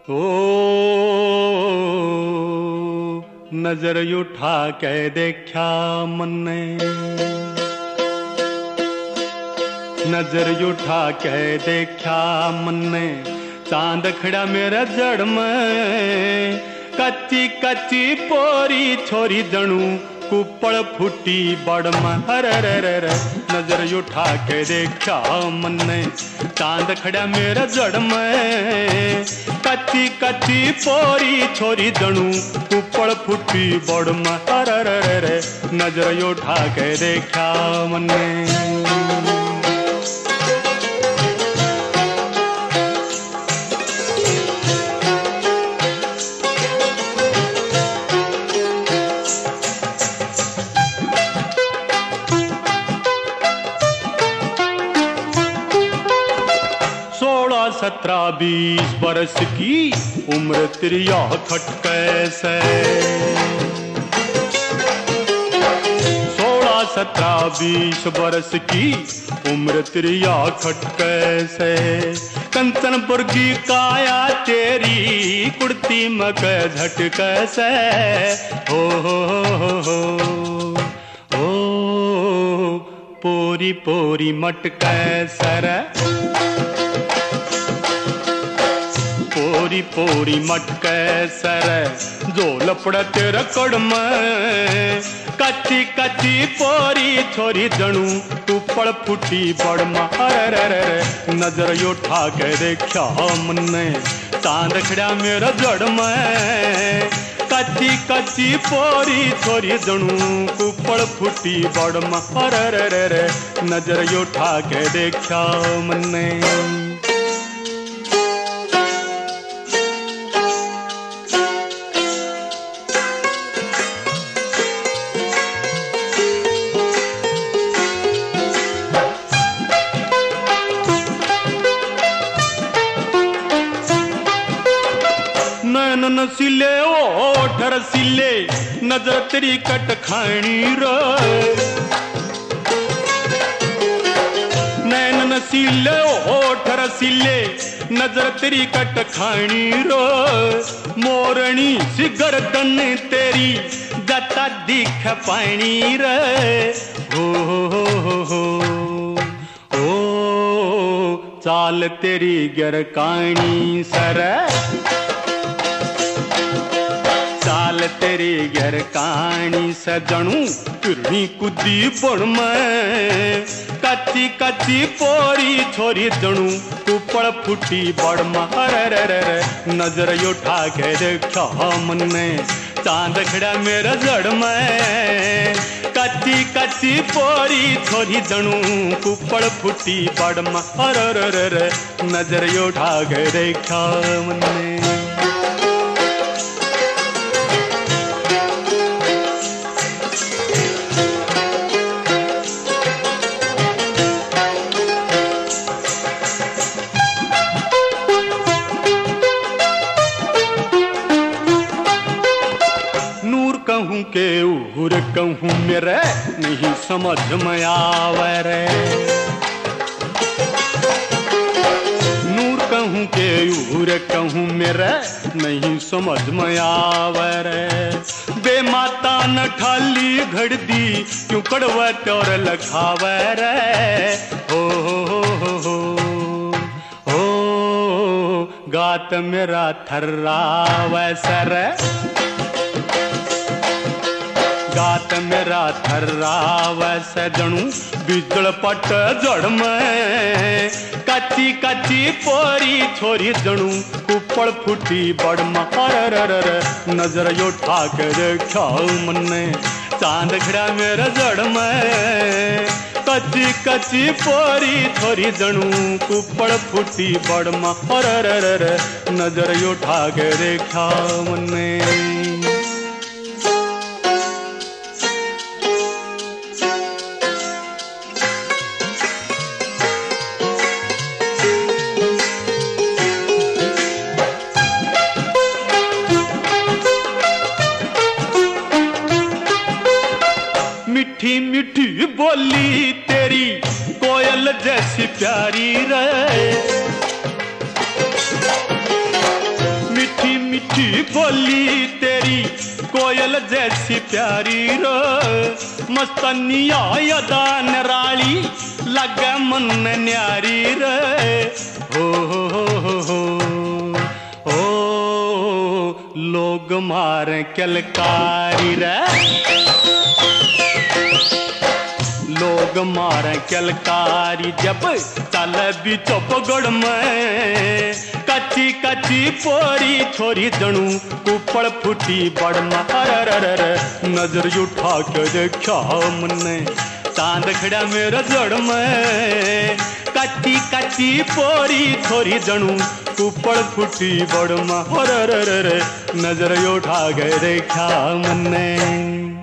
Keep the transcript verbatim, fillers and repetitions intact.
ओ नजर उठा के देखा मन्ने, नजर उठा के देखा मन्ने, चांद खड़ा मेरा जड़ में, कच्ची कच्ची पोरी छोरी जणू कुपड़ फूटी बड़ में। अरे रे रे रे नजर उठा के देखा मन्ने, चांद खड़ा मेरा जड़ में, कच्ची कच्ची पोरी छोरी जणू कुपड़ फूटी बड़ में। अरे रे रे नजर उठा के देखा मन्ने। सत्रह बीस बरस की उम्र तेरिया खटके से, सोलह सत्रह बीस बरस की उम्र तेरिया खटके से, कंचनपुर की काया तेरी कुर्ती मक झटके से। हो हो हो हो हो पोरी पोरी मटके सर, पोरी पोरी मटके सर, जो लपड़ा तेरा कड़ में, कच्ची कच्ची पोरी छोरी जणू कुपड़ फूटी बड़ में। अरे रे रे नजर उठा के देखा मन्ने, चांद खड़ा मेरा जड़ में, कच्ची कच्ची पोरी छोरी जणू कुपड़ फूटी बड़ में। अरे रे रे नजर उठा के देखा मन्ने। नसीले ओठ रसीले, नजर तेरी कट खानी रे, नैन नसीले ओठ रसीले, नजर तेरी कट खानी रे, मोरनी सी गर्दन तेरी जटा दिख पानी रे। हो हो हो हो ओ चाल तेरी गरकानी सर, चाल तेरी घर कानी सजणू पिरणी कुदी बड़ में, कच्ची कच्ची पोरी छोरी जणू कुपड़ फूटी बड़ में। अरे रे रे नजर उठा के देखा मन्ने, चांद खड़ा मेरा जड़ में, कच्ची कच्ची पोरी छोरी जणू कुपड़ फूटी बड़ में। अरे रे रे नजर उठा के देखा मन्ने। कहूँ के उहुर कहूँ मेरे नहीं समझ में आवे रे, नूर कहूँ के उहुर कहूँ मेरे नहीं समझ में आवे रे, बे माता न ठाली घड़ दी क्यों कड़वा टोर लखावे रे। हो हो हो हो हो गात मेरा थर्रावे सर, गात मेरा थर्रावे सजणू बिजड़ पट जड़ में, कच्ची कच्ची पोरी छोरी जणू कुपड़ फूटी बड़ में। अरे रे रे नजर उठा के देखा मन्ने, चांद खड़ा मेरा जड़ में, कच्ची कच्ची पोरी छोरी जणू कुपड़ फूटी बड़ में। अरे रे रे नजर उठा के देखा मन्ने। मीठी मीठी बोली तेरी कोयल जैसी प्यारी रे, मीठी बोली तेरी कोयल जैसी प्यारी रो, मस्तनिया यदा नराली लगे मन न्यारी रे। हो हो हो हो हो लोग मारे किलकारी रे, लोग मारे किलकारी जब चल भी चौपगढ़ में। कच्ची कच्ची पोरी छोरी जणू कुपड़ फूटी बड़ मार, नजर उठा के देखा मन्ने चांद खड़ा मेरा जड़ में। कच्ची कच्ची पोरी छोरी जणू कुपड़ फूटी बड़ मार, नजर उठा के देखा मन्ने।